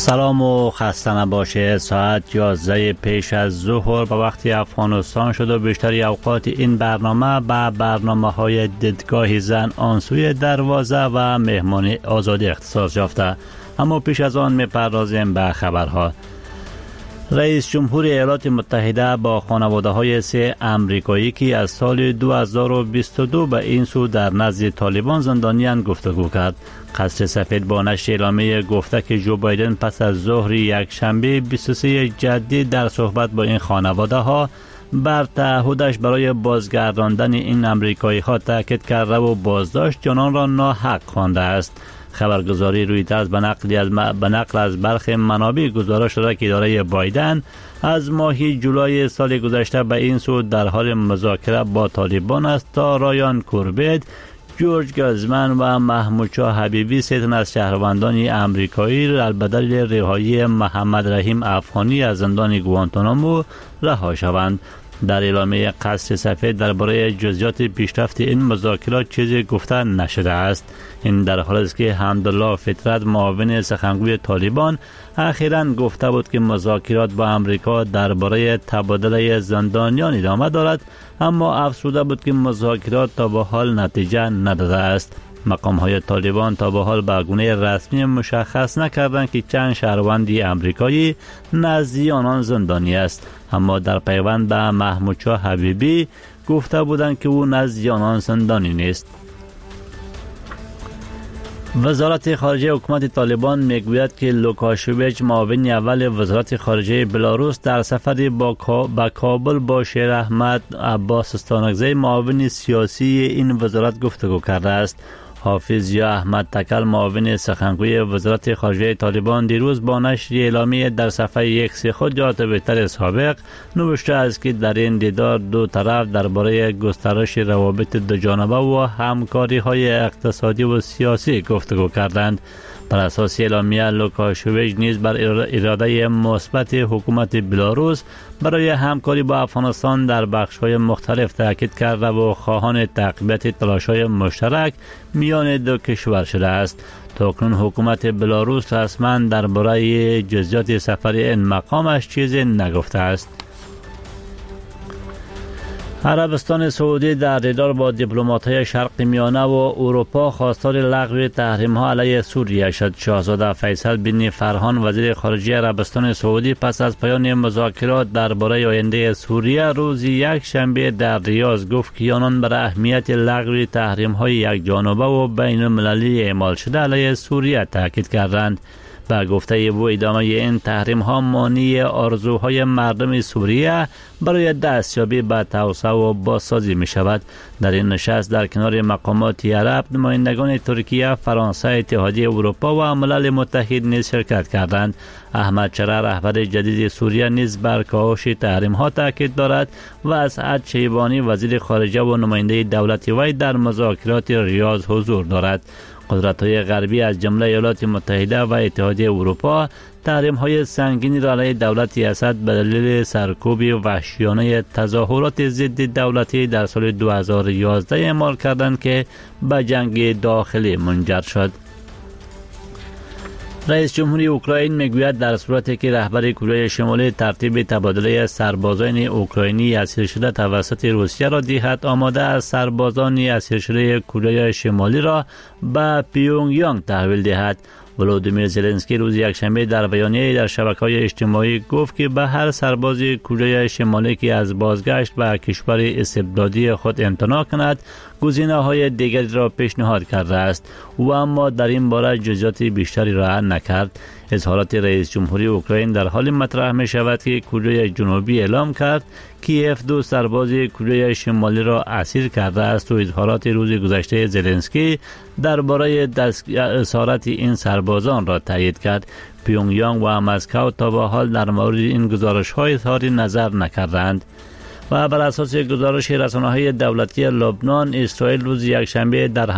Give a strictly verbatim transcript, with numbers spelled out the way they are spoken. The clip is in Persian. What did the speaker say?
سلام و خسته نباشه. ساعت یازده پیش از ظهر به وقت افغانستان شد و بیشتری اوقات این برنامه به برنامه های دیدگاه زن آنسوی دروازه و مهمانی آزادی اختصاص یافته. اما پیش از آن میپردازیم به خبرها. رئیس جمهور ایالات متحده با خانواده های سه امریکایی که از سال دو هزار و بیست و دو به این سو در نزد طالبان زندانیان گفتگو کرد. قصر سفید با نشر اعلامیه گفته که جو بایدن پس از ظهر یک شنبه بیست و سه جدید در صحبت با این خانواده ها بر تعهدش برای بازگرداندن این امریکایی ها تاکید کرده و بازداشت آنان را ناحق خوانده است. خبرگزاری رویترز به نقل از به نقل از برخی منابع گزارش داده که اداره بایدن از ماه جولای سال گذشته به این سو در حال مذاکره با طالبان است تا رایان کوربیت، جورج گازمن و محمود شاه حبیبی سه تن از شهروندان امریکایی را به دلیل رهایی محمد رحیم افغانی از زندان گوانتانامو رها شوند. در اعلامیه قصر سفید درباره جزئیات پیشرفت این مذاکرات چیزی گفته نشده است. این در حالی است که حمدالله فطرت، معاون سخنگوی طالبان، اخیراً گفته بود که مذاکرات با امریکا درباره تبادله زندانیان ادامه دارد، اما افسوده بود که مذاکرات تا به حال نتیجه نداده است. مقام های طالبان تا به حال به گونه رسمی مشخص نکردند که چند شهروند امریکایی نزد آنان زندانی است، اما در پیوند به محمود شاه حبیبی گفته بودند که او نزد آنان زندانی نیست. وزارت خارجه حکومت طالبان میگوید که لوکاشویچ، معاون اول وزارت خارجه بلاروس، در سفری با با کابل با شیر احمد عباس استانکزی، معاون سیاسی این وزارت گفتگو کرده است. حافظ یا احمد تکل، معاون سخنگوی وزارت خارجه طالبان، دیروز با نشر اعلامیه در صفحه اکس خود یا توییتر سابق نوشته است که در این دیدار دو طرف درباره گسترش روابط دو جانبه و همکاری های اقتصادی و سیاسی گفتگو کردند. بر اساس اعلامیه، لوکاشویچ نیز بر اراده مثبت حکومت بلاروس برای همکاری با افغانستان در بخش‌های مختلف تاکید کرده و خواهان تقویت تلاش‌های مشترک میان دو کشور شده است. تاکنون حکومت بلاروس رسما درباره جزئیات سفر این مقامش چیزی نگفته است. عربستان سعودی در دیدار با دیپلمات‌های شرق میانه و اروپا خواستار لغو تحریم‌ها علیه سوریه شد. شاهزاده فیصل بن فرحان، وزیر خارجه عربستان سعودی، پس از پایان مذاکرات درباره آینده سوریه روز یک شنبه در ریاض گفت که آنان بر اهمیت لغو تحریم‌های یک جانبه و بین المللی اعمال شده علیه سوریه تاکید کردند. با گفته او، ادامه این تحریم ها مانع آرزوهای مردم سوریه برای دستیابی به توسعه و بازسازی می شود. در این نشست در کنار مقامات عرب، نمایندگان ترکیه، فرانسه، اتحادیه اروپا و ملل متحد نیز شرکت کردند. احمد شرع، رهبر جدید سوریه، نیز بر کاهش تحریم ها تاکید دارد و اسعد شیبانی، وزیر خارجه و نماینده دولت وی، در مذاکرات ریاض حضور دارد. قدرت‌های غربی از جمله ایالات متحده و اتحادیه اروپا تحریم‌های سنگینی را علیه دولت اسد به دلیل سرکوب وحشیانه تظاهرات ضد دولتی در سال دو هزار و یازده اعمال کردند که به جنگ داخلی منجر شد. رئیس جمهوری اوکراین میگوید در صورتی که رهبر کره شمالی ترتیب تبادله سربازان اوکراینی اسیر شده توسط روسیه را دهد، آماده است سربازان اسیر شده کره شمالی را به پیونگ یانگ تحویل دهد. ولودیمیر زلنسکی روز یکشنبه در بیانیه‌ای در شبکه‌های اجتماعی گفت که به هر سرباز کره شمالی که از بازگشت به کشور استبدادی خود امتناع کند، گزینه‌های دیگری را پیشنهاد کرده است. او اما در این باره جزئیات بیشتری را نکرد. اظهارات رئیس جمهوری اوکراین در حال مطرح می شود که کره جنوبی اعلام کرد کیف دو سرباز کره شمالی را اسیر کرده است و اظهارات روز گذشته زلنسکی درباره اسارت این سربازان را تایید کرد. پیونگ یانگ و مسکو تا به حال در مورد این گزارش‌های اظهار نظر نکردند. و بر اساس گزارش رسانه‌های دولتی لبنان، اسرائیل روز یکشنبه در